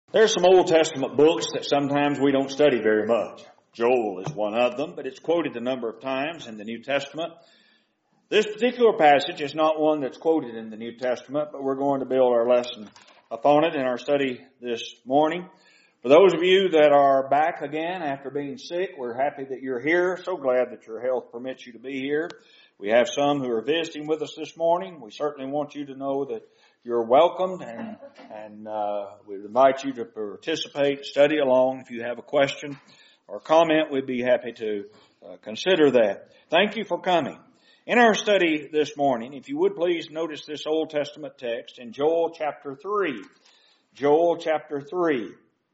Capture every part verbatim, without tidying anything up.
There's some Old Testament books that sometimes we don't study very much. Joel is one of them, but it's quoted a number of times in the New Testament. This particular passage is not one that's quoted in the New Testament, but we're going to build our lesson upon it in our study this morning. For those of you that are back again after being sick, we're happy that you're here. So glad that your health permits you to be here. We have some who are visiting with us this morning. We certainly want you to know that you're welcomed, and and uh, we invite you to participate, study along. If you have a question or comment, we'd be happy to uh, consider that. Thank you for coming. In our study this morning, if you would please notice this Old Testament text in Joel chapter three. Joel chapter three.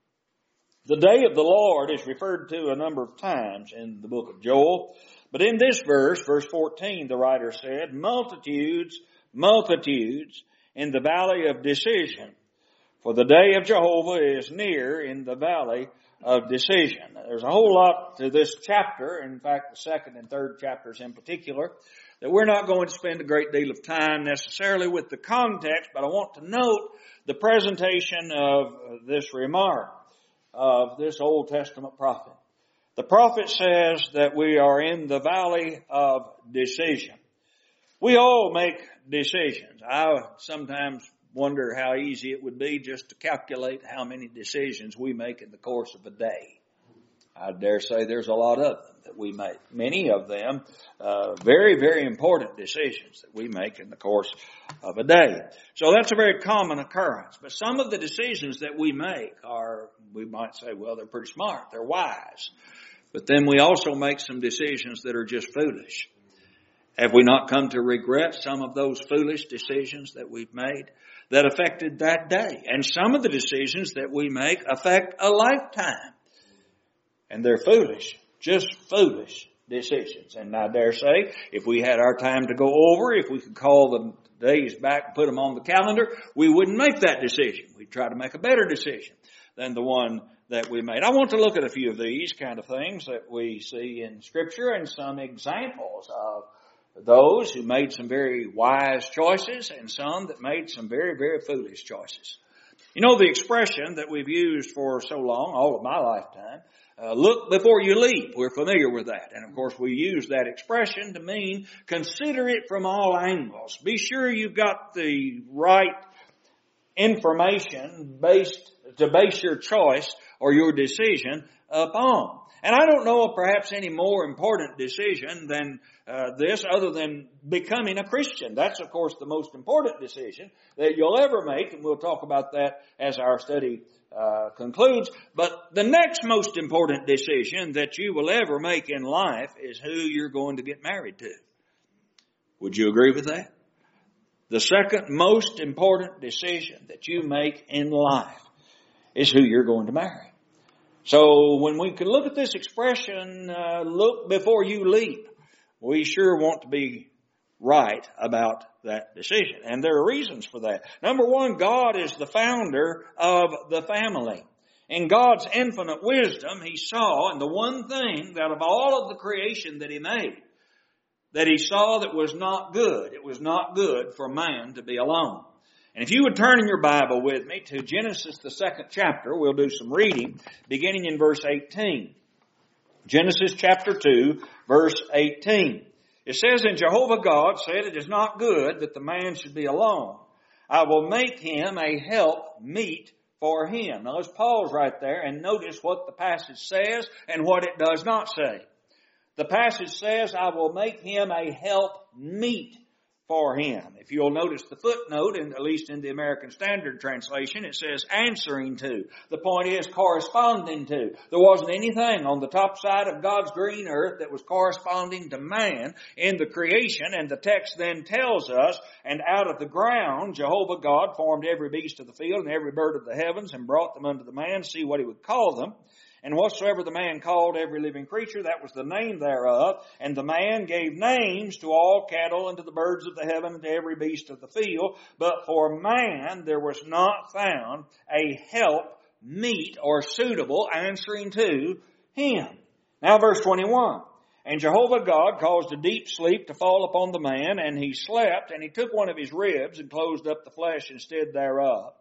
The day of the Lord is referred to a number of times in the book of Joel. But in this verse, verse fourteen, the writer said, multitudes, multitudes in the valley of decision. For the day of Jehovah is near in the valley of decision. There's a whole lot to this chapter, in fact the second and third chapters in particular, that we're not going to spend a great deal of time necessarily with the context, but I want to note the presentation of this remark of this Old Testament prophet. The prophet says that we are in the valley of decision. We all make decisions. I sometimes wonder how easy it would be just to calculate how many decisions we make in the course of a day. I dare say there's a lot of them that we make. Many of them uh, very, very important decisions that we make in the course of a day. So that's a very common occurrence. But some of the decisions that we make are, we might say, well, they're pretty smart. They're wise. But then we also make some decisions that are just foolish. Have we not come to regret some of those foolish decisions that we've made that affected that day? And some of the decisions that we make affect a lifetime. And they're foolish, just foolish decisions. And I dare say, if we had our time to go over, if we could call the days back and put them on the calendar, we wouldn't make that decision. We'd try to make a better decision than the one that we made. I want to look at a few of these kind of things that we see in Scripture and some examples of those who made some very wise choices and some that made some very, very foolish choices. You know, the expression that we've used for so long, all of my lifetime, uh, look before you leap. We're familiar with that. And of course, we use that expression to mean consider it from all angles. Be sure you've got the right information based to base your choice or your decision upon. And I don't know of perhaps any more important decision than uh, this other than becoming a Christian. That's, of course, the most important decision that you'll ever make, and we'll talk about that as our study uh, concludes. But the next most important decision that you will ever make in life is who you're going to get married to. Would you agree with that? The second most important decision that you make in life is who you're going to marry. So when we can look at this expression, uh, look before you leap, we sure want to be right about that decision. And there are reasons for that. Number one, God is the founder of the family. In God's infinite wisdom, He saw, and the one thing that of all of the creation that He made, that He saw that was not good. It was not good for man to be alone. And if you would turn in your Bible with me to Genesis, the second chapter, we'll do some reading, beginning in verse eighteen. Genesis chapter two, verse eighteen. It says, and Jehovah God said, it is not good that the man should be alone. I will make him a help meet for him. Now let's pause right there and notice what the passage says and what it does not say. The passage says, I will make him a help meet for him. If you'll notice the footnote, in, at least in the American Standard Translation, it says answering to. The point is corresponding to. There wasn't anything on the top side of God's green earth that was corresponding to man in the creation, and the text then tells us, and out of the ground Jehovah God formed every beast of the field and every bird of the heavens and brought them unto the man to see what he would call them. And whatsoever the man called every living creature, that was the name thereof. And the man gave names to all cattle and to the birds of the heaven and to every beast of the field. But for man there was not found a help meet or suitable answering to him. Now verse twenty-one. And Jehovah God caused a deep sleep to fall upon the man, and he slept, and he took one of his ribs and closed up the flesh instead thereof.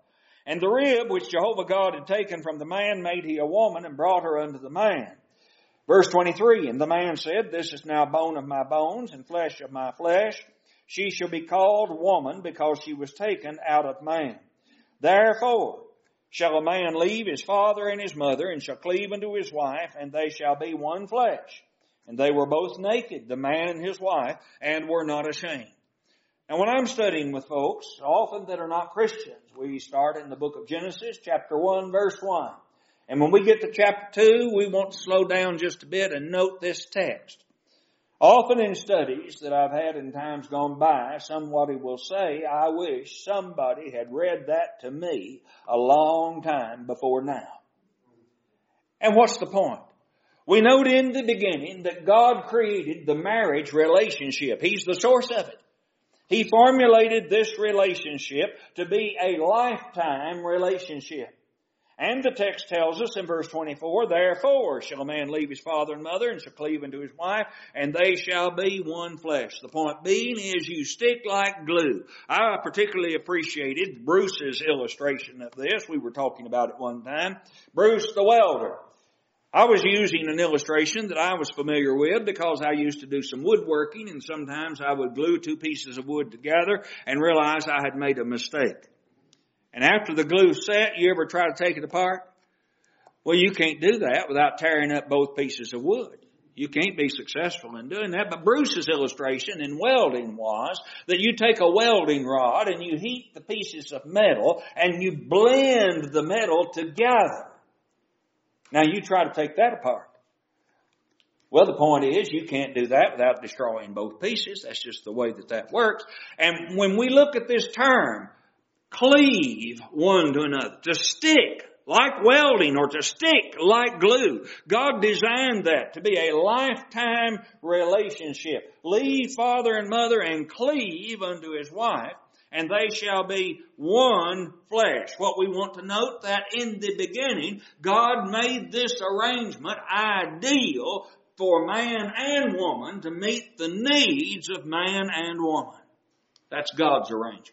And the rib which Jehovah God had taken from the man made he a woman and brought her unto the man. Verse twenty-three, and the man said, This is now bone of my bones and flesh of my flesh. She shall be called woman because she was taken out of man. Therefore shall a man leave his father and his mother and shall cleave unto his wife, and they shall be one flesh. And they were both naked, the man and his wife, and were not ashamed. Now when I'm studying with folks, often that are not Christians, we start in the book of Genesis, chapter one, verse one. And when we get to chapter two, we want to slow down just a bit and note this text. Often in studies that I've had in times gone by, somebody will say, I wish somebody had read that to me a long time before now. And what's the point? We note in the beginning that God created the marriage relationship. He's the source of it. He formulated this relationship to be a lifetime relationship. And the text tells us in verse twenty-four, Therefore shall a man leave his father and mother and shall cleave unto his wife, and they shall be one flesh. The point being is you stick like glue. I particularly appreciated Bruce's illustration of this. We were talking about it one time. Bruce the welder. I was using an illustration that I was familiar with because I used to do some woodworking, and sometimes I would glue two pieces of wood together and realize I had made a mistake. And after the glue set, you ever try to take it apart? Well, you can't do that without tearing up both pieces of wood. You can't be successful in doing that. But Bruce's illustration in welding was that you take a welding rod and you heat the pieces of metal and you blend the metal together. Now you try to take that apart. Well, the point is you can't do that without destroying both pieces. That's just the way that that works. And when we look at this term, cleave one to another, to stick like welding or to stick like glue, God designed that to be a lifetime relationship. Leave father and mother and cleave unto his wife, and they shall be one flesh. What we want to note that in the beginning, God made this arrangement ideal for man and woman to meet the needs of man and woman. That's God's arrangement.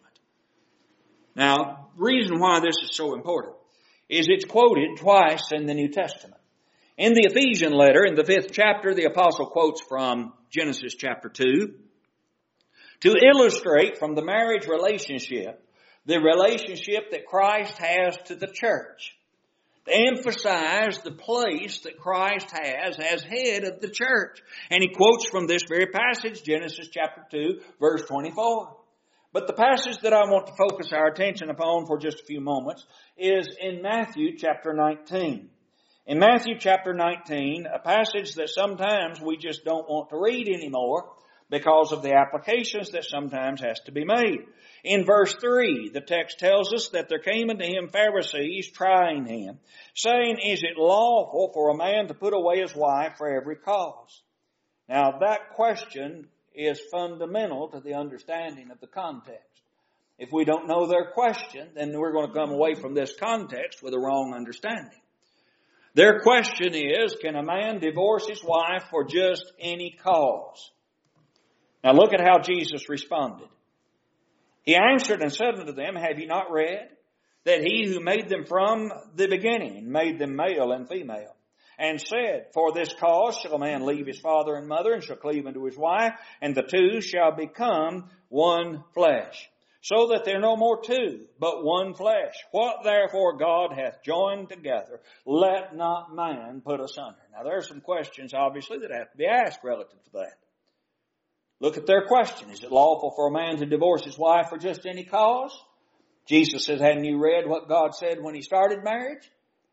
Now, the reason why this is so important is it's quoted twice in the New Testament. In the Ephesian letter, in the fifth chapter, the apostle quotes from Genesis chapter two to illustrate from the marriage relationship the relationship that Christ has to the church. To emphasize the place that Christ has as head of the church. And he quotes from this very passage, Genesis chapter two, verse twenty-four. But the passage that I want to focus our attention upon for just a few moments is in Matthew chapter nineteen. In Matthew chapter nineteen, a passage that sometimes we just don't want to read anymore because of the applications that sometimes has to be made. In verse three, the text tells us that there came unto him Pharisees trying him, saying, Is it lawful for a man to put away his wife for every cause? Now that question is fundamental to the understanding of the context. If we don't know their question, then we're going to come away from this context with a wrong understanding. Their question is, can a man divorce his wife for just any cause? Now look at how Jesus responded. He answered and said unto them, Have ye not read that he who made them from the beginning made them male and female? And said, For this cause shall a man leave his father and mother, and shall cleave unto his wife, and the two shall become one flesh. So that they're no more two, but one flesh. What therefore God hath joined together, let not man put asunder. Now there are some questions, obviously, that have to be asked relative to that. Look at their question. Is it lawful for a man to divorce his wife for just any cause? Jesus says, hadn't you read what God said when he started marriage?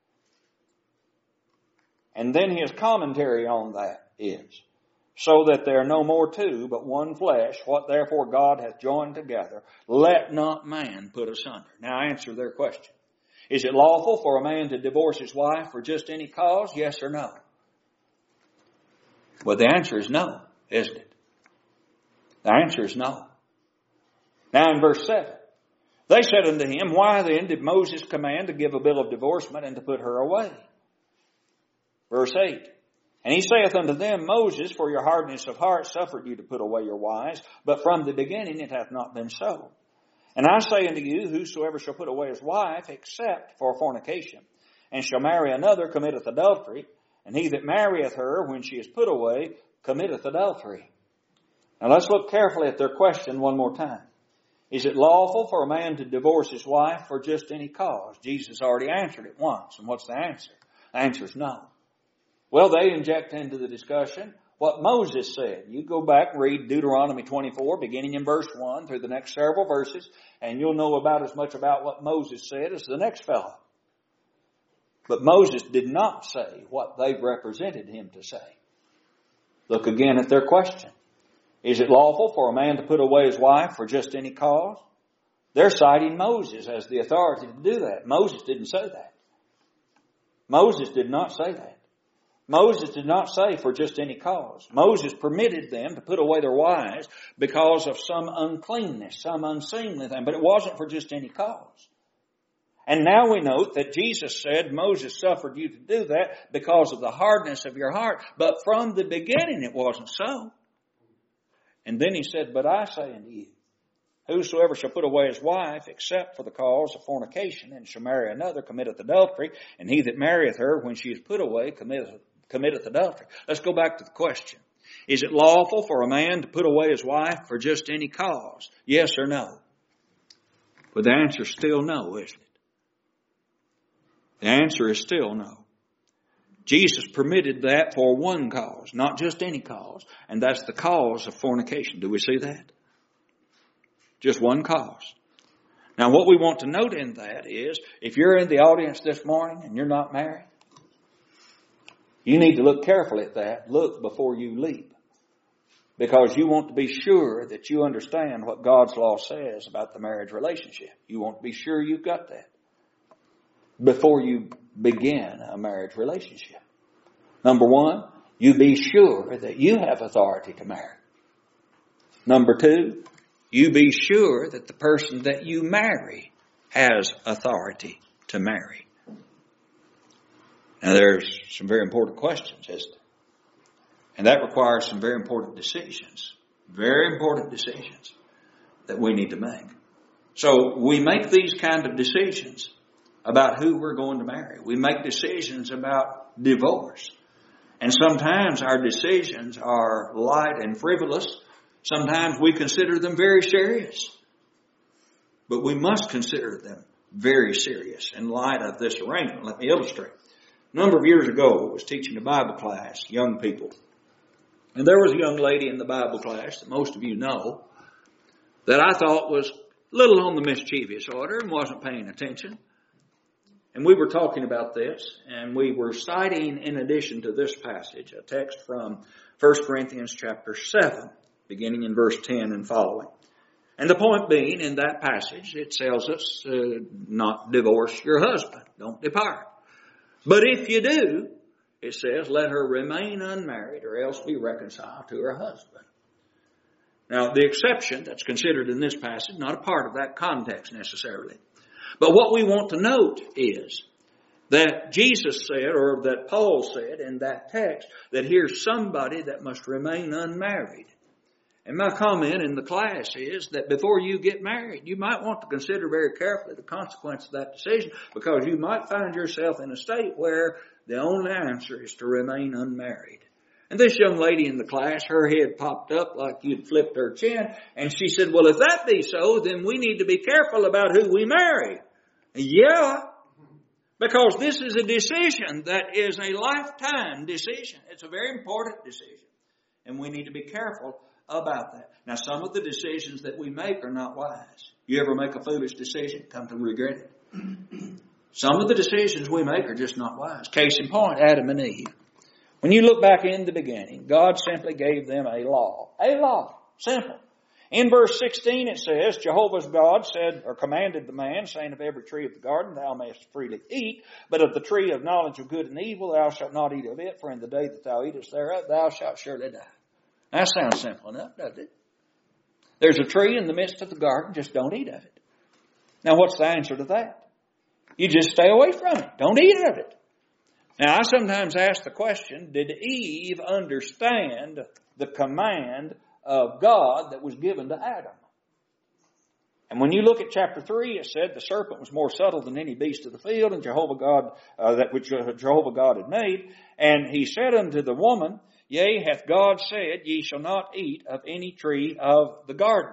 And then his commentary on that is, so that there are no more two, but one flesh, what therefore God hath joined together, let not man put asunder. Now answer their question. Is it lawful for a man to divorce his wife for just any cause? Yes or no? Well, the answer is no, isn't it? The answer is no. Now in verse seven, they said unto him, Why then did Moses command to give a bill of divorcement and to put her away? Verse eight, And he saith unto them, Moses, for your hardness of heart, suffered you to put away your wives, but from the beginning it hath not been so. And I say unto you, whosoever shall put away his wife, except for fornication, and shall marry another, committeth adultery. And he that marrieth her, when she is put away, committeth adultery. Now let's look carefully at their question one more time. Is it lawful for a man to divorce his wife for just any cause? Jesus already answered it once. And what's the answer? The answer is no. Well, they inject into the discussion what Moses said. You go back and read Deuteronomy twenty-four, beginning in verse one, through the next several verses, and you'll know about as much about what Moses said as the next fellow. But Moses did not say what they represented him to say. Look again at their question. Is it lawful for a man to put away his wife for just any cause? They're citing Moses as the authority to do that. Moses didn't say that. Moses did not say that. Moses did not say for just any cause. Moses permitted them to put away their wives because of some uncleanness, some unseemly thing, but it wasn't for just any cause. And now we note that Jesus said Moses suffered you to do that because of the hardness of your heart, but from the beginning it wasn't so. And then he said, but I say unto you, whosoever shall put away his wife, except for the cause of fornication, and shall marry another, committeth adultery, and he that marrieth her, when she is put away, committeth, committeth adultery. Let's go back to the question. Is it lawful for a man to put away his wife for just any cause? Yes or no? But the answer is still no, isn't it? The answer is still no. Jesus permitted that for one cause, not just any cause, and that's the cause of fornication. Do we see that? Just one cause. Now what we want to note in that is, if you're in the audience this morning and you're not married, you need to look carefully at that. Look before you leap. Because you want to be sure that you understand what God's law says about the marriage relationship. You want to be sure you've got that before you begin a marriage relationship. Number one, you be sure that you have authority to marry. Number two, you be sure that the person that you marry has authority to marry. Now there's some very important questions, isn't it? And that requires some very important decisions. Very important decisions that we need to make. So we make these kind of decisions about who we're going to marry. We make decisions about divorce. And sometimes our decisions are light and frivolous. Sometimes we consider them very serious. But we must consider them very serious in light of this arrangement. Let me illustrate. A number of years ago, I was teaching a Bible class, young people. And there was a young lady in the Bible class that most of you know that I thought was a little on the mischievous order and wasn't paying attention. And we were talking about this, and we were citing, in addition to this passage, a text from First Corinthians chapter seven, beginning in verse ten and following. And the point being, in that passage, it tells us uh, not divorce your husband. Don't depart. But if you do, it says, let her remain unmarried or else be reconciled to her husband. Now, the exception that's considered in this passage, not a part of that context necessarily. But what we want to note is that Jesus said, or that Paul said in that text, that here's somebody that must remain unmarried. And my comment in the class is that before you get married, you might want to consider very carefully the consequence of that decision, because you might find yourself in a state where the only answer is to remain unmarried. And this young lady in the class, her head popped up like you'd flipped her chin, and she said, well, if that be so, then we need to be careful about who we marry. Yeah, because this is a decision that is a lifetime decision. It's a very important decision, and we need to be careful about that. Now, some of the decisions that we make are not wise. You ever make a foolish decision, come to regret it? Some of the decisions we make are just not wise. Case in point, Adam and Eve. When you look back in the beginning, God simply gave them a law. A law. Simple. In verse sixteen it says, Jehovah's God said, or commanded the man, saying, of every tree of the garden thou mayest freely eat, but of the tree of knowledge of good and evil thou shalt not eat of it, for in the day that thou eatest thereof thou shalt surely die. That sounds simple enough, doesn't it? There's a tree in the midst of the garden, just don't eat of it. Now what's the answer to that? You just stay away from it. Don't eat of it. Now I sometimes ask the question, did Eve understand the command of God that was given to Adam? And when you look at chapter three, it said the serpent was more subtle than any beast of the field, and Jehovah God, uh, that which Jehovah God had made. And he said unto the woman, Yea, hath God said, Ye shall not eat of any tree of the garden.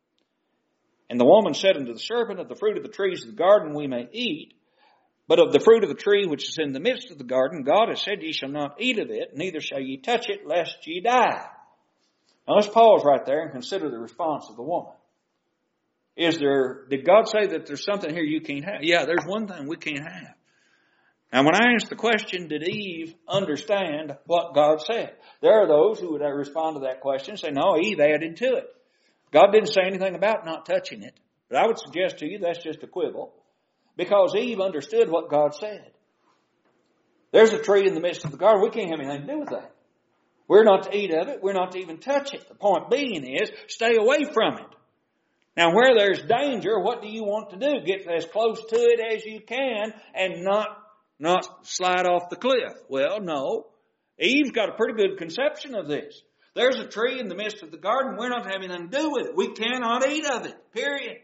And the woman said unto the serpent, Of the fruit of the trees of the garden we may eat, but of the fruit of the tree which is in the midst of the garden, God has said, Ye shall not eat of it, neither shall ye touch it, lest ye die. Now let's pause right there and consider the response of the woman. Is there, did God say that there's something here you can't have? Yeah, there's one thing we can't have. Now when I ask the question, did Eve understand what God said? There are those who would respond to that question and say, no, Eve added to it. God didn't say anything about not touching it. But I would suggest to you that's just a quibble. Because Eve understood what God said. There's a tree in the midst of the garden. We can't have anything to do with that. We're not to eat of it. We're not to even touch it. The point being is, stay away from it. Now, where there's danger, what do you want to do? Get as close to it as you can and not, not slide off the cliff. Well, no. Eve's got a pretty good conception of this. There's a tree in the midst of the garden. We're not having anything to do with it. We cannot eat of it. Period.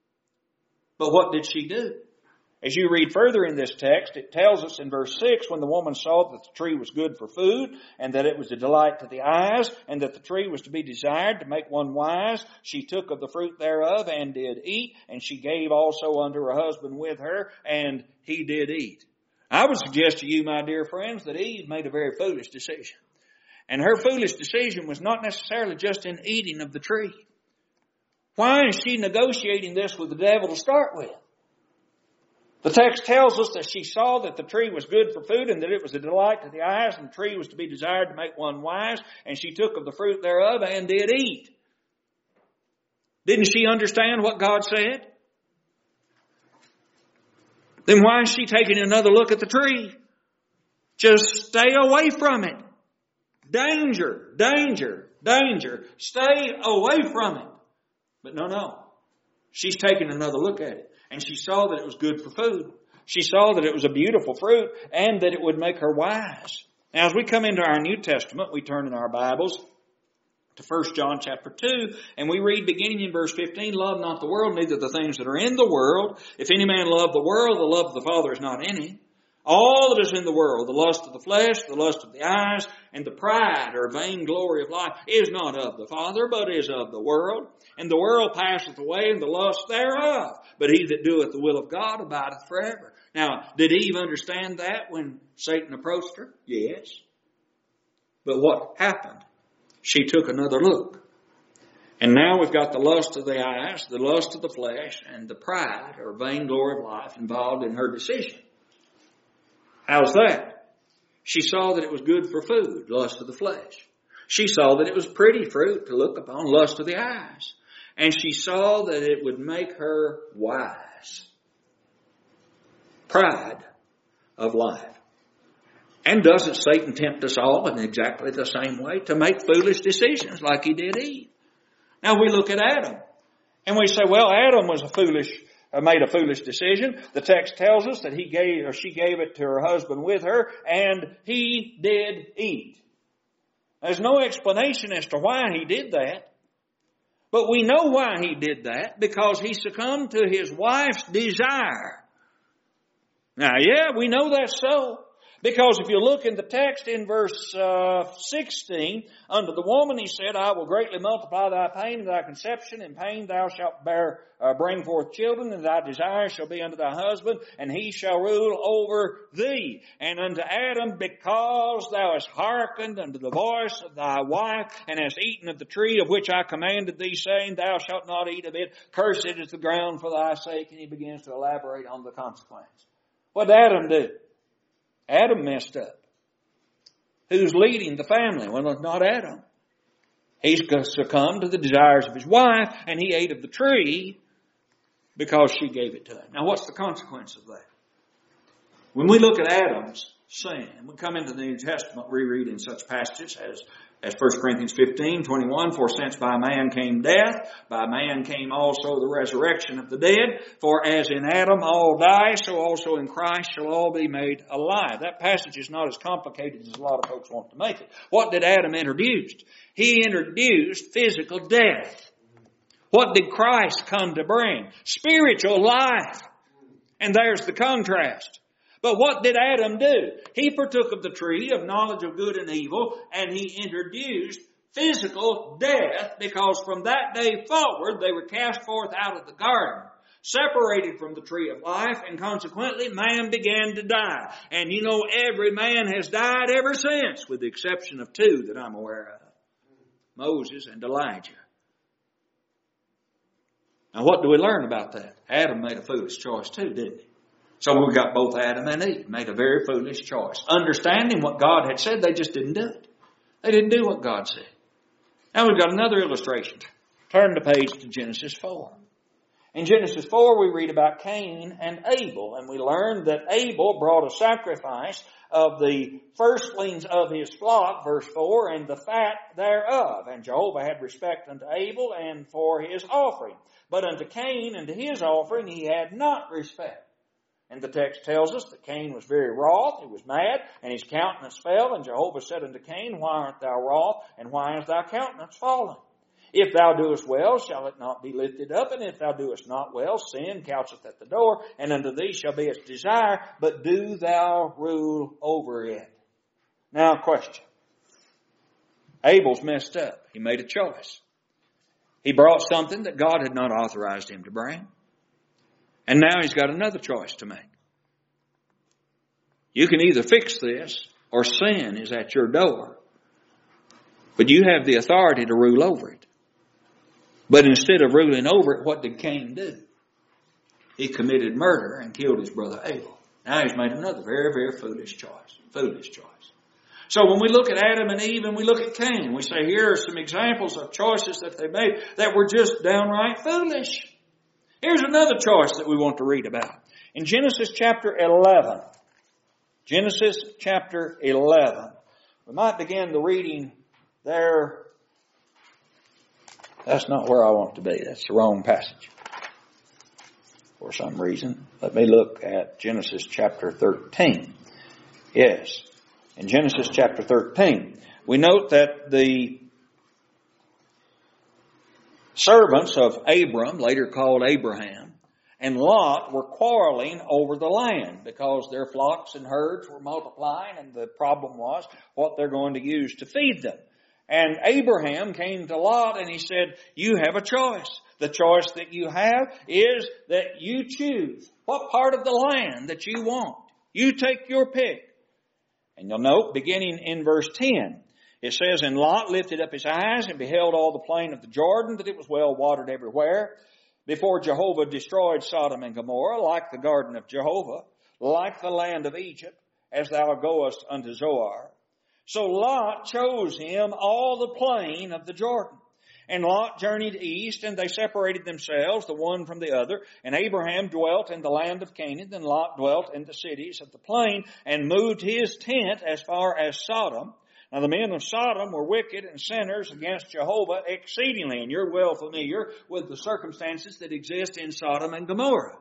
But what did she do? As you read further in this text, it tells us in verse six, when the woman saw that the tree was good for food, and that it was a delight to the eyes, and that the tree was to be desired to make one wise, she took of the fruit thereof and did eat, and she gave also unto her husband with her, and he did eat. I would suggest to you, my dear friends, that Eve made a very foolish decision. And her foolish decision was not necessarily just in eating of the tree. Why is she negotiating this with the devil to start with? The text tells us that she saw that the tree was good for food and that it was a delight to the eyes, and the tree was to be desired to make one wise, and she took of the fruit thereof and did eat. Didn't she understand what God said? Then why is she taking another look at the tree? Just stay away from it. Danger, danger, danger. Stay away from it. But no, no. She's taking another look at it. And she saw that it was good for food. She saw that it was a beautiful fruit and that it would make her wise. Now, as we come into our New Testament, we turn in our Bibles to First John chapter two, and we read beginning in verse fifteen, Love not the world, neither the things that are in the world. If any man love the world, the love of the Father is not in him. All that is in the world, the lust of the flesh, the lust of the eyes, and the pride or vainglory of life is not of the Father, but is of the world. And the world passeth away, and the lust thereof. But he that doeth the will of God abideth forever. Now, did Eve understand that when Satan approached her? Yes. But what happened? She took another look. And now we've got the lust of the eyes, the lust of the flesh, and the pride or vainglory of life involved in her decision. How's that? She saw that it was good for food, lust of the flesh. She saw that it was pretty fruit to look upon, lust of the eyes. And she saw that it would make her wise. Pride of life. And doesn't Satan tempt us all in exactly the same way to make foolish decisions like he did Eve? Now we look at Adam. And we say, well, Adam was a foolish made a foolish decision. The text tells us that he gave, or she gave it to her husband with her, and he did eat. There's no explanation as to why he did that. But we know why he did that, because he succumbed to his wife's desire. Now, yeah, we know that's so. Because if you look in the text in verse uh, sixteen, unto the woman he said, I will greatly multiply thy pain and thy conception. In pain thou shalt bear, uh, bring forth children, and thy desire shall be unto thy husband, and he shall rule over thee. And unto Adam, because thou hast hearkened unto the voice of thy wife, and hast eaten of the tree of which I commanded thee, saying, Thou shalt not eat of it. Cursed is the ground for thy sake. And he begins to elaborate on the consequence. What did Adam do? Adam messed up. Who's leading the family? Well, it's not Adam. He's succumbed to the desires of his wife, and he ate of the tree because she gave it to him. Now, what's the consequence of that? When we look at Adam's sin, and we come into the New Testament, we read in such passages as As First Corinthians fifteen twenty-one, For since by man came death, by man came also the resurrection of the dead. For as in Adam all die, so also in Christ shall all be made alive. That passage is not as complicated as a lot of folks want to make it. What did Adam introduce? He introduced physical death. What did Christ come to bring? Spiritual life. And there's the contrast. But what did Adam do? He partook of the tree of knowledge of good and evil, and he introduced physical death, because from that day forward they were cast forth out of the garden, separated from the tree of life, and consequently man began to die. And you know, every man has died ever since, with the exception of two that I'm aware of. Moses and Elijah. Now what do we learn about that? Adam made a foolish choice too, didn't he? So we got both Adam and Eve made a very foolish choice. Understanding what God had said, they just didn't do it. They didn't do what God said. Now we've got another illustration. Turn the page to Genesis four. In Genesis four we read about Cain and Abel, and we learn that Abel brought a sacrifice of the firstlings of his flock, verse four, and the fat thereof. And Jehovah had respect unto Abel and for his offering. But unto Cain and to his offering he had not respect. And the text tells us that Cain was very wroth, he was mad, and his countenance fell. And Jehovah said unto Cain, Why art thou wroth, and why is thy countenance fallen? If thou doest well, shall it not be lifted up? And if thou doest not well, sin coucheth at the door, and unto thee shall be its desire, but do thou rule over it. Now, question. Abel's messed up. He made a choice. He brought something that God had not authorized him to bring. And now he's got another choice to make. You can either fix this, or sin is at your door. But you have the authority to rule over it. But instead of ruling over it, what did Cain do? He committed murder and killed his brother Abel. Now he's made another very, very foolish choice. Foolish choice. So when we look at Adam and Eve and we look at Cain, we say here are some examples of choices that they made that were just downright foolish. Here's another choice that we want to read about. In Genesis chapter eleven. Genesis chapter eleven. We might begin the reading there. That's not where I want to be. That's the wrong passage. For some reason. Let me look at Genesis chapter thirteen. Yes. In Genesis chapter thirteen. We note that the servants of Abram, later called Abraham, and Lot were quarreling over the land because their flocks and herds were multiplying, and the problem was what they're going to use to feed them. And Abraham came to Lot and he said, you have a choice. The choice that you have is that you choose what part of the land that you want. You take your pick. And you'll note, beginning in verse ten, it says, And Lot lifted up his eyes and beheld all the plain of the Jordan, that it was well watered everywhere, before Jehovah destroyed Sodom and Gomorrah, like the garden of Jehovah, like the land of Egypt, as thou goest unto Zoar. So Lot chose him all the plain of the Jordan. And Lot journeyed east, and they separated themselves, the one from the other. And Abraham dwelt in the land of Canaan, and Lot dwelt in the cities of the plain, and moved his tent as far as Sodom. Now the men of Sodom were wicked and sinners against Jehovah exceedingly. And you're well familiar with the circumstances that exist in Sodom and Gomorrah.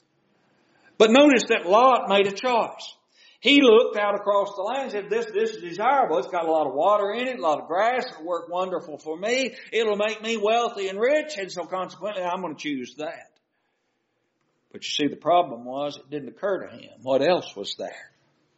But notice that Lot made a choice. He looked out across the land and said, this, this is desirable. It's got a lot of water in it, a lot of grass. It'll work wonderful for me. It'll make me wealthy and rich. And so consequently, I'm going to choose that. But you see, the problem was it didn't occur to him. What else was there?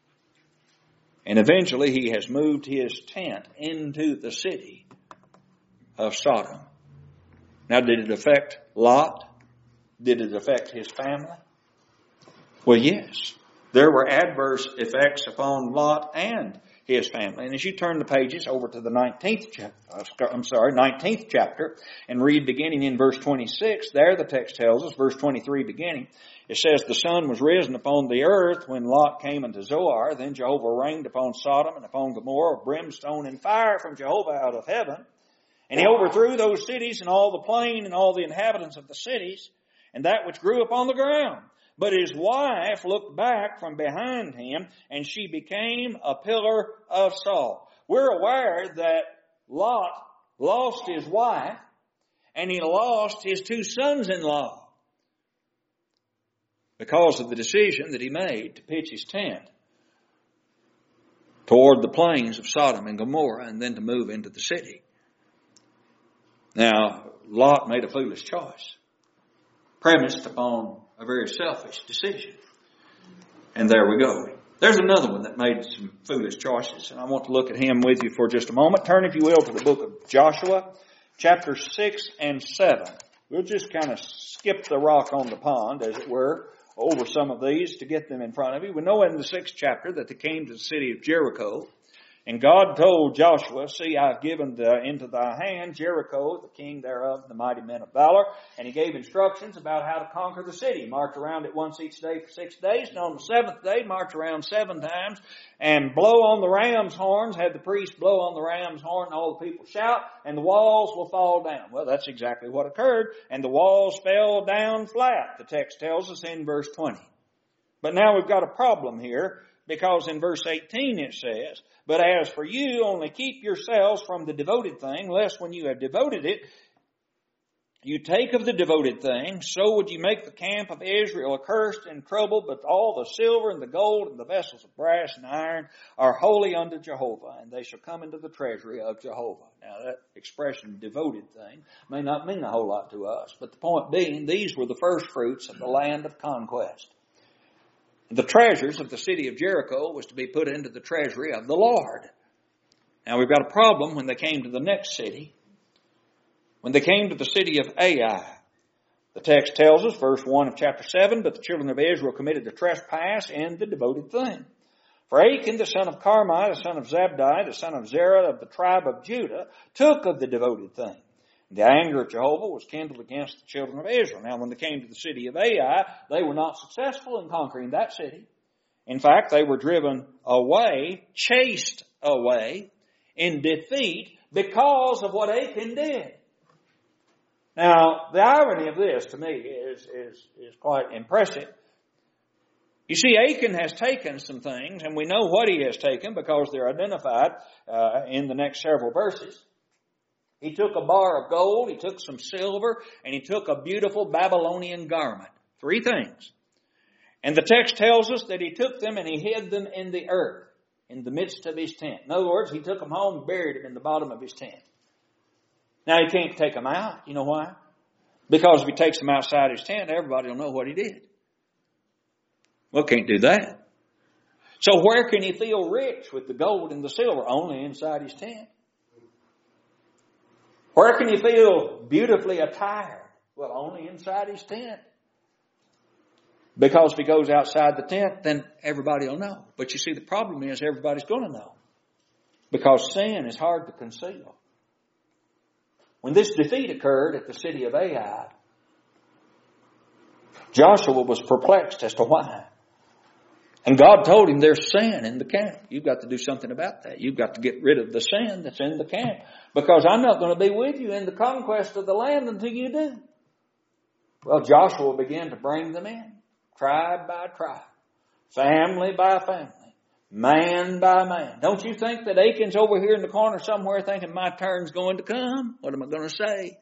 And eventually he has moved his tent into the city of Sodom. Now, did it affect Lot? Did it affect his family? Well, yes. There were adverse effects upon Lot and his family. And as you turn the pages over to the nineteenth chapter, I'm sorry, nineteenth chapter, and read beginning in verse twenty-six, there the text tells us, verse twenty-three beginning, it says, The sun was risen upon the earth when Lot came into Zoar. Then Jehovah rained upon Sodom and upon Gomorrah brimstone and fire from Jehovah out of heaven. And he overthrew those cities and all the plain and all the inhabitants of the cities, and that which grew upon the ground. But his wife looked back from behind him, and she became a pillar of salt. We're aware that Lot lost his wife, and he lost his two sons-in-law because of the decision that he made to pitch his tent toward the plains of Sodom and Gomorrah and then to move into the city. Now, Lot made a foolish choice, premised upon a very selfish decision. And there we go. There's another one that made some foolish choices, and I want to look at him with you for just a moment. Turn, if you will, to the book of Joshua, chapter six and seven. We'll just kind of skip the rock on the pond, as it were, over some of these to get them in front of you. We know in the sixth chapter that they came to the city of Jericho. And God told Joshua, see, I've given the, into thy hand Jericho, the king thereof, the mighty men of valor. And he gave instructions about how to conquer the city. March around it once each day for six days. And on the seventh day, march around seven times. And blow on the ram's horns. Have the priest blow on the ram's horn. And all the people shout. And the walls will fall down. Well, that's exactly what occurred. And the walls fell down flat, the text tells us in verse twenty. But now we've got a problem here. Because in verse eighteen it says, but as for you, only keep yourselves from the devoted thing, lest when you have devoted it, you take of the devoted thing, so would you make the camp of Israel accursed and troubled, but all the silver and the gold and the vessels of brass and iron are holy unto Jehovah, and they shall come into the treasury of Jehovah. Now that expression, devoted thing, may not mean a whole lot to us, but the point being, these were the first fruits of the land of conquest. The treasures of the city of Jericho was to be put into the treasury of the Lord. Now we've got a problem when they came to the next city. When they came to the city of Ai, the text tells us, verse one of chapter seven, but the children of Israel committed the trespass in the devoted thing. For Achan, the son of Carmi, the son of Zabdi, the son of Zerah of the tribe of Judah, took of the devoted thing. The anger of Jehovah was kindled against the children of Israel. Now, when they came to the city of Ai, they were not successful in conquering that city. In fact, they were driven away, chased away in defeat because of what Achan did. Now, the irony of this to me is, is, is quite impressive. You see, Achan has taken some things, and we know what he has taken because they're identified uh, in the next several verses. He took a bar of gold, he took some silver, and he took a beautiful Babylonian garment. Three things. And the text tells us that he took them and he hid them in the earth, in the midst of his tent. In other words, he took them home and buried them in the bottom of his tent. Now, he can't take them out. You know why? Because if he takes them outside his tent, everybody will know what he did. Well, can't do that. So where can he feel rich with the gold and the silver? Only inside his tent. Where can he feel beautifully attired? Well, only inside his tent. Because if he goes outside the tent, then everybody will know. But you see, the problem is everybody's going to know. Because sin is hard to conceal. When this defeat occurred at the city of Ai, Joshua was perplexed as to why. And God told him there's sin in the camp. You've got to do something about that. You've got to get rid of the sin that's in the camp. Because I'm not going to be with you in the conquest of the land until you do. Well, Joshua began to bring them in. Tribe by tribe. Family by family. Man by man. Don't you think that Achan's over here in the corner somewhere thinking my turn's going to come? What am I going to say?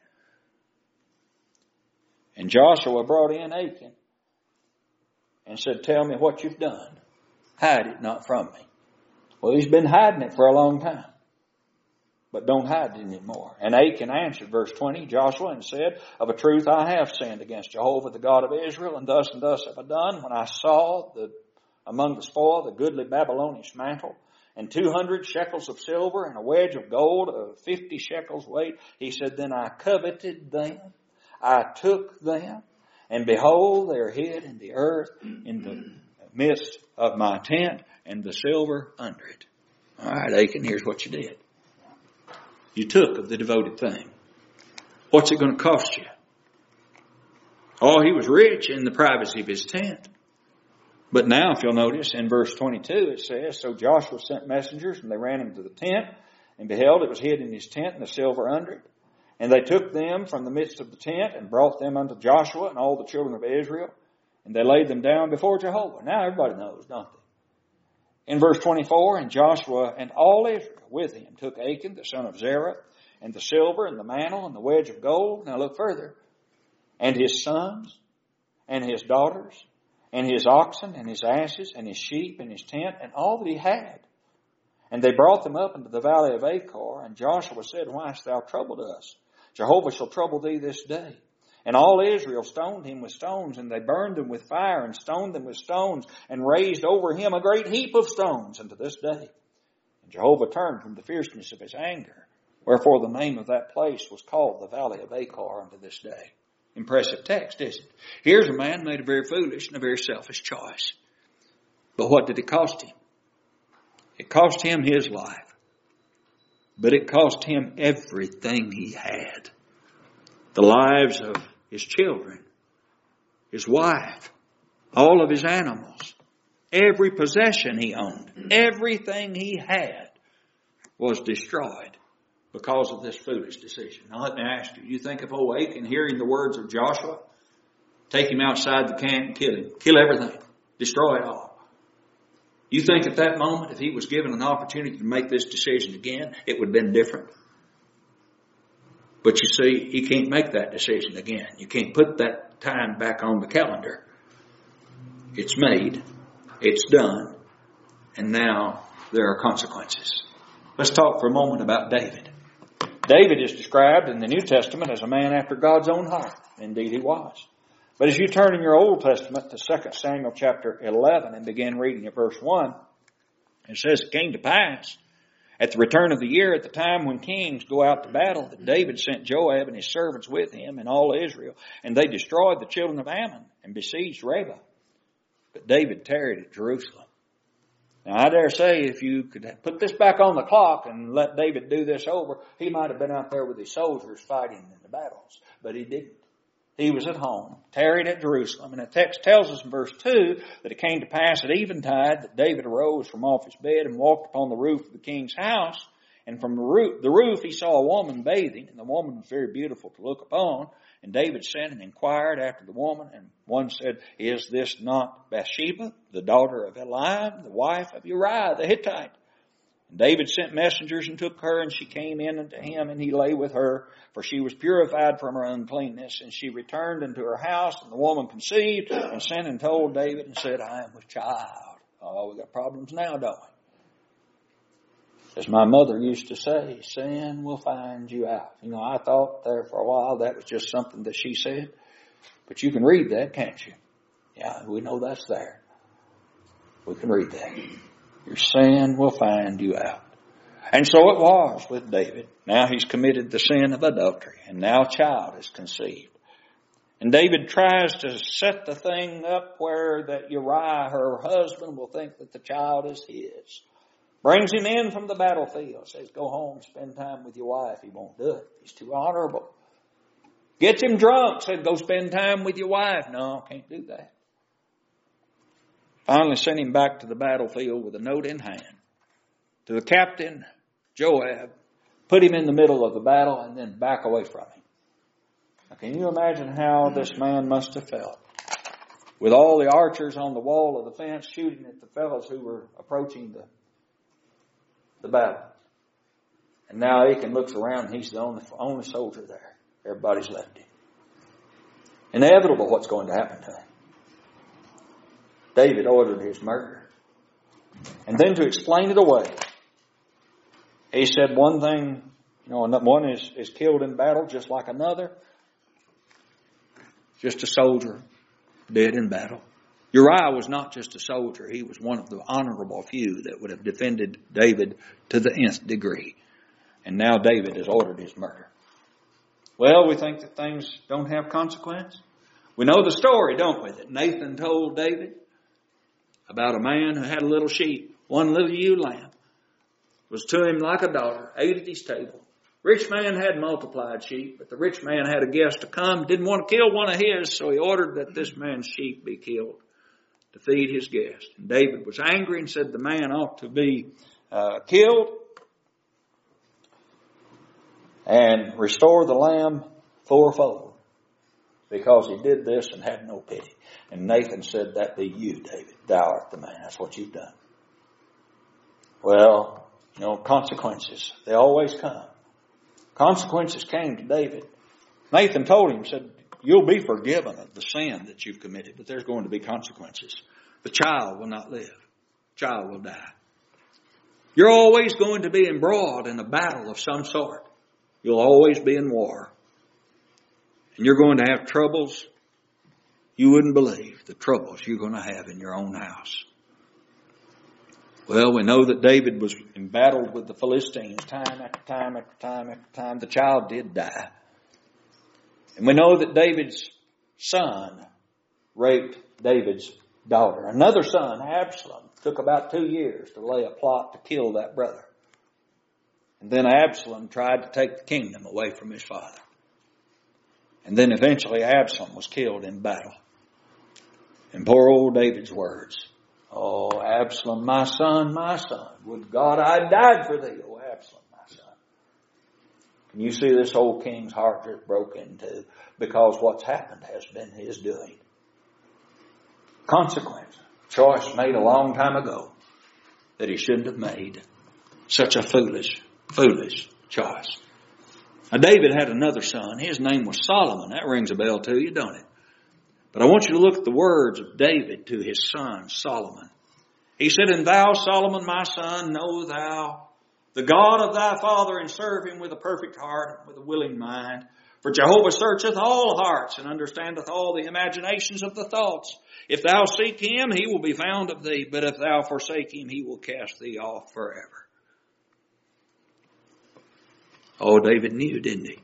And Joshua brought in Achan. And said, tell me what you've done. Hide it not from me. Well, he's been hiding it for a long time. But don't hide it anymore. And Achan answered, verse twenty, Joshua, and said, of a truth I have sinned against Jehovah, the God of Israel, and thus and thus have I done. When I saw the among the spoil the goodly Babylonian mantle, and two hundred shekels of silver, and a wedge of gold of fifty shekels weight, he said, then I coveted them. I took them. And behold, they are hid in the earth in the midst of my tent, and the silver under it. All right, Achan, here's what you did. You took of the devoted thing. What's it going to cost you? Oh, he was rich in the privacy of his tent. But now, if you'll notice, in verse twenty-two it says, so Joshua sent messengers, and they ran into the tent, and beheld, it was hid in his tent, and the silver under it. And they took them from the midst of the tent and brought them unto Joshua and all the children of Israel. And they laid them down before Jehovah. Now everybody knows, don't they? In verse twenty-four, and Joshua and all Israel with him took Achan, the son of Zerah, and the silver and the mantle and the wedge of gold. Now look further. And his sons and his daughters and his oxen and his asses and his sheep and his tent and all that he had. And they brought them up into the valley of Achor. And Joshua said, why hast thou troubled us? Jehovah shall trouble thee this day. And all Israel stoned him with stones, and they burned him with fire, and stoned them with stones, and raised over him a great heap of stones unto this day. And Jehovah turned from the fierceness of his anger. Wherefore the name of that place was called the Valley of Achor unto this day. Impressive text, isn't it? Here's a man made a very foolish and a very selfish choice. But what did it cost him? It cost him his life. But it cost him everything he had. The lives of his children, his wife, all of his animals, every possession he owned, everything he had was destroyed because of this foolish decision. Now let me ask you, you think of old Achan hearing the words of Joshua? Take him outside the camp and kill him. Kill everything. Destroy it all. You think at that moment, if he was given an opportunity to make this decision again, it would have been different? But you see, he can't make that decision again. You can't put that time back on the calendar. It's made. It's done. And now there are consequences. Let's talk for a moment about David. David is described in the New Testament as a man after God's own heart. Indeed he was. But as you turn in your Old Testament to Second Samuel chapter eleven and begin reading at verse one, it says, it came to pass at the return of the year, at the time when kings go out to battle, that David sent Joab and his servants with him and all Israel, and they destroyed the children of Ammon and besieged Rabbah. But David tarried at Jerusalem. Now I dare say if you could put this back on the clock and let David do this over, he might have been out there with his soldiers fighting in the battles. But he didn't. He was at home, tarried at Jerusalem. And the text tells us in verse two that it came to pass at eventide that David arose from off his bed and walked upon the roof of the king's house. And from the roof, the roof he saw a woman bathing, and the woman was very beautiful to look upon. And David sent and inquired after the woman, and one said, is this not Bathsheba, the daughter of Eliam, the wife of Uriah the Hittite? And David sent messengers and took her, and she came in unto him, and he lay with her, for she was purified from her uncleanness. And she returned into her house, and the woman conceived, and sent and told David, and said, I am with child. Oh, we got problems now, don't we? As my mother used to say, sin will find you out. You know, I thought there for a while that was just something that she said. But you can read that, can't you? Yeah, we know that's there. We can read that. Your sin will find you out. And so it was with David. Now he's committed the sin of adultery. And now a child is conceived. And David tries to set the thing up where that Uriah, her husband, will think that the child is his. Brings him in from the battlefield. Says, go home, spend time with your wife. He won't do it. He's too honorable. Gets him drunk. Said, go spend time with your wife. No, can't do that. Finally sent him back to the battlefield with a note in hand to the captain, Joab. Put him in the middle of the battle and then back away from him. Now, can you imagine how this man must have felt? With all the archers on the wall of the fence shooting at the fellows who were approaching the the battle. And now Achan looks around and he's the only, only soldier there. Everybody's left him. Inevitable what's going to happen to him. David ordered his murder. And then to explain it away, he said one thing, you know, one is, is killed in battle just like another. Just a soldier dead in battle. Uriah was not just a soldier. He was one of the honorable few that would have defended David to the nth degree. And now David has ordered his murder. Well, we think that things don't have consequence. We know the story, don't we? That Nathan told David about a man who had a little sheep, one little ewe lamb. Was to him like a daughter, ate at his table. Rich man had multiplied sheep, but the rich man had a guest to come, didn't want to kill one of his, so he ordered that this man's sheep be killed to feed his guest. And David was angry and said the man ought to be uh, killed and restore the lamb fourfold, because he did this and had no pity. And Nathan said, that be you, David. Thou art the man. That's what you've done. Well, you know, consequences, they always come. Consequences came to David. Nathan told him, said, you'll be forgiven of the sin that you've committed, but there's going to be consequences. The child will not live. The child will die. You're always going to be embroiled in a battle of some sort. You'll always be in war. and you're going to have troubles you wouldn't believe, the troubles you're going to have in your own house. Well, we know that David was embattled with the Philistines time after time after time after time. The child did die. And we know that David's son raped David's daughter. Another son, Absalom, took about two years to lay a plot to kill that brother. And then Absalom tried to take the kingdom away from his father. And then eventually Absalom was killed in battle. And poor old David's words, "Oh, Absalom, my son, my son, would God I died for thee, oh Absalom, my son." Can you see this old king's heart just broke into because what's happened has been his doing? Consequence, choice made a long time ago that he shouldn't have made. Such a foolish, foolish choice. Now David had another son. His name was Solomon. That rings a bell to you, don't it? But I want you to look at the words of David to his son Solomon. He said, "And thou, Solomon, my son, know thou the God of thy father, and serve him with a perfect heart, with a willing mind. For Jehovah searcheth all hearts, and understandeth all the imaginations of the thoughts. If thou seek him, he will be found of thee. But if thou forsake him, he will cast thee off forever." Oh, David knew, didn't he?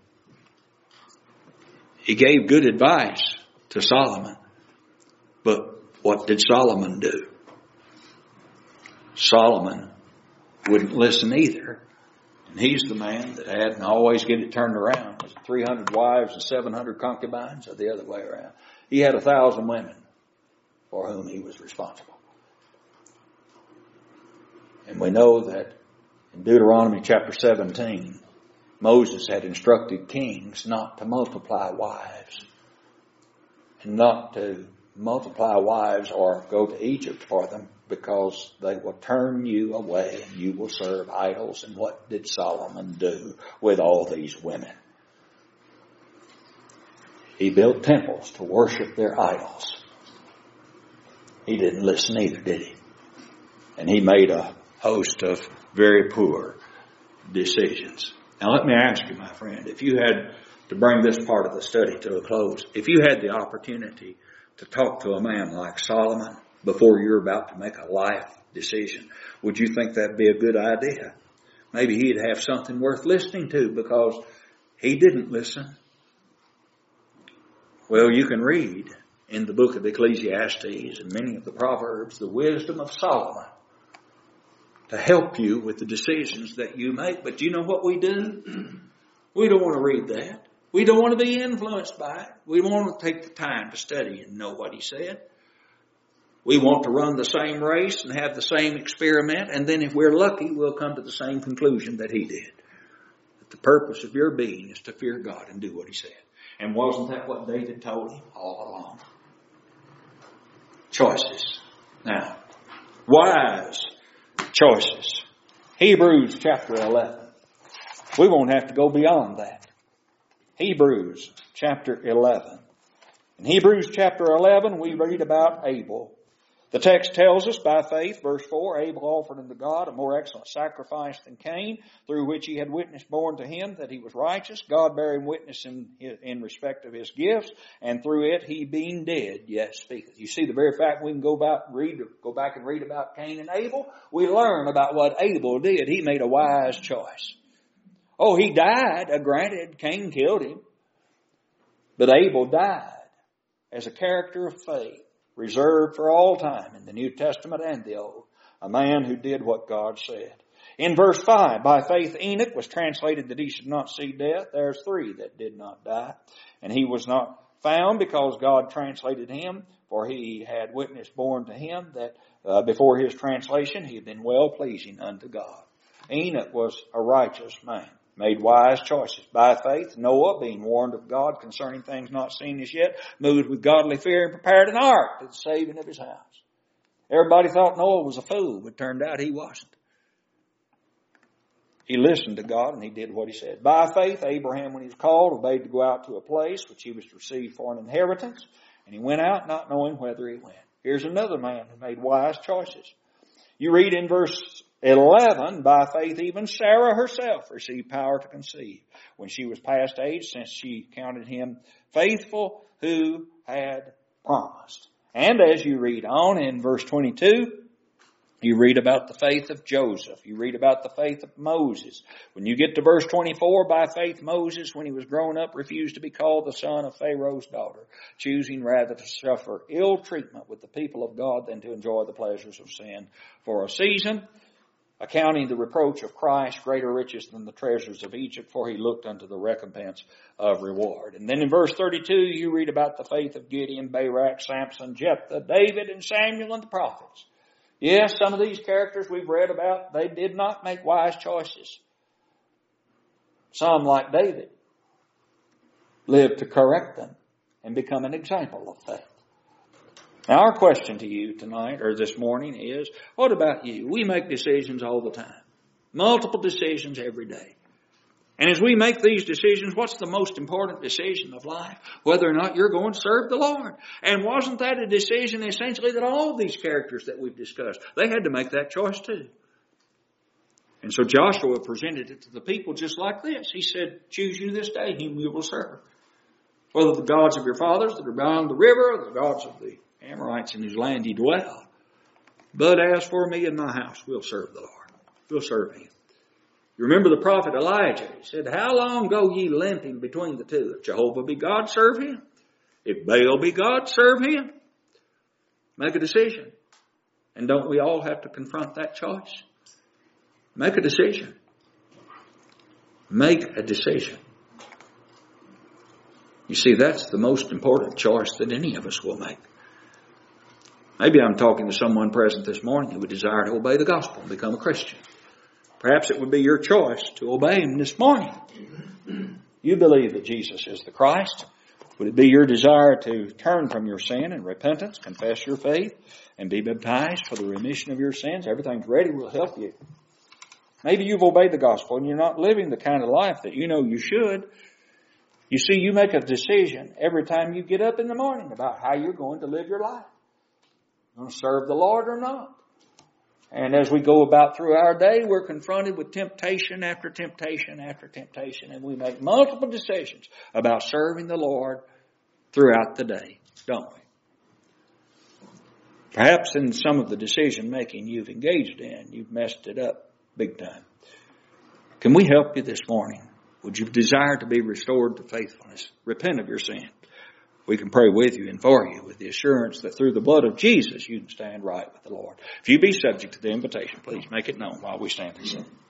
He gave good advice to Solomon. But what did Solomon do? Solomon wouldn't listen either. And he's the man that had, and I always get it turned around, was three hundred wives and seven hundred concubines, or the other way around. He had a thousand women for whom he was responsible. And we know that in Deuteronomy chapter seventeen, Moses had instructed kings not to multiply wives. And not to multiply wives or go to Egypt for them, because they will turn you away and you will serve idols. And what did Solomon do with all these women? He built temples to worship their idols. He didn't listen either, did he? And he made a host of very poor decisions. Now let me ask you, my friend, if you had to bring this part of the study to a close, if you had the opportunity to talk to a man like Solomon before you're about to make a life decision, would you think that'd be a good idea? Maybe he'd have something worth listening to because he didn't listen. Well, you can read in the book of Ecclesiastes and many of the Proverbs the wisdom of Solomon to help you with the decisions that you make. But you know what we do? We don't want to read that. We don't want to be influenced by it. We want to take the time to study and know what he said. We want to run the same race and have the same experiment, and then if we're lucky, we'll come to the same conclusion that he did. That the purpose of your being is to fear God and do what he said. And wasn't that what David told him all along? Choices. Now, wise choices. Hebrews chapter eleven. We won't have to go beyond that. Hebrews chapter eleven. In Hebrews chapter eleven, we read about Abel. The text tells us by faith, verse four, Abel offered unto God a more excellent sacrifice than Cain, through which he had witness borne to him that he was righteous, God bearing witness in, in respect of his gifts, and through it he being dead yet speaketh. You see, the very fact we can go back, read, go back and read about Cain and Abel, we learn about what Abel did. He made a wise choice. Oh, he died. Uh, granted, Cain killed him. But Abel died as a character of faith, reserved for all time in the New Testament and the Old. A man who did what God said. In verse five, by faith Enoch was translated that he should not see death. There's three that did not die. And he was not found because God translated him, for he had witness borne to him that uh, before his translation he had been well-pleasing unto God. Enoch was a righteous man. Made wise choices. By faith, Noah, being warned of God concerning things not seen as yet, moved with godly fear and prepared an ark to the saving of his house. Everybody thought Noah was a fool, but it turned out he wasn't. He listened to God and he did what he said. By faith, Abraham, when he was called, obeyed to go out to a place which he was to receive for an inheritance, and he went out not knowing whither he went. Here's another man who made wise choices. You read in verse Eleven, by faith even Sarah herself received power to conceive when she was past age, since she counted him faithful who had promised. And as you read on in verse twenty-two, you read about the faith of Joseph. You read about the faith of Moses. When you get to verse twenty-four, by faith Moses, when he was grown up, refused to be called the son of Pharaoh's daughter, choosing rather to suffer ill treatment with the people of God than to enjoy the pleasures of sin for a season, accounting the reproach of Christ greater riches than the treasures of Egypt, for he looked unto the recompense of reward. And then in verse thirty-two, you read about the faith of Gideon, Barak, Samson, Jephthah, David, and Samuel, and the prophets. Yes, some of these characters we've read about, they did not make wise choices. Some, like David, lived to correct them and become an example of faith. Now, our question to you tonight, or this morning, is, what about you? We make decisions all the time. Multiple decisions every day. And as we make these decisions, what's the most important decision of life? Whether or not you're going to serve the Lord. And wasn't that a decision essentially that all of these characters that we've discussed, they had to make that choice too. And so Joshua presented it to the people just like this. He said, choose you this day whom you will serve. Whether the gods of your fathers that are beyond the river, or the gods of the Amorites in whose land ye dwell. But as for me and my house, we'll serve the Lord. We'll serve him. You remember the prophet Elijah. He said, how long go ye limping between the two? If Jehovah be God, serve him. If Baal be God, serve him. Make a decision. And don't we all have to confront that choice? Make a decision. Make a decision. You see, that's the most important choice that any of us will make. Maybe I'm talking to someone present this morning who would desire to obey the gospel and become a Christian. Perhaps it would be your choice to obey him this morning. You believe that Jesus is the Christ. Would it be your desire to turn from your sin and repentance, confess your faith, and be baptized for the remission of your sins? Everything's ready. We'll help you. Maybe you've obeyed the gospel and you're not living the kind of life that you know you should. You see, you make a decision every time you get up in the morning about how you're going to live your life. You're going to serve the Lord or not. And as we go about through our day, we're confronted with temptation after temptation after temptation. And we make multiple decisions about serving the Lord throughout the day, don't we? Perhaps in some of the decision making you've engaged in, you've messed it up big time. Can we help you this morning? Would you desire to be restored to faithfulness? Repent of your sin. We can pray with you and for you with the assurance that through the blood of Jesus you can stand right with the Lord. If you be subject to the invitation, please make it known while we stand and sing.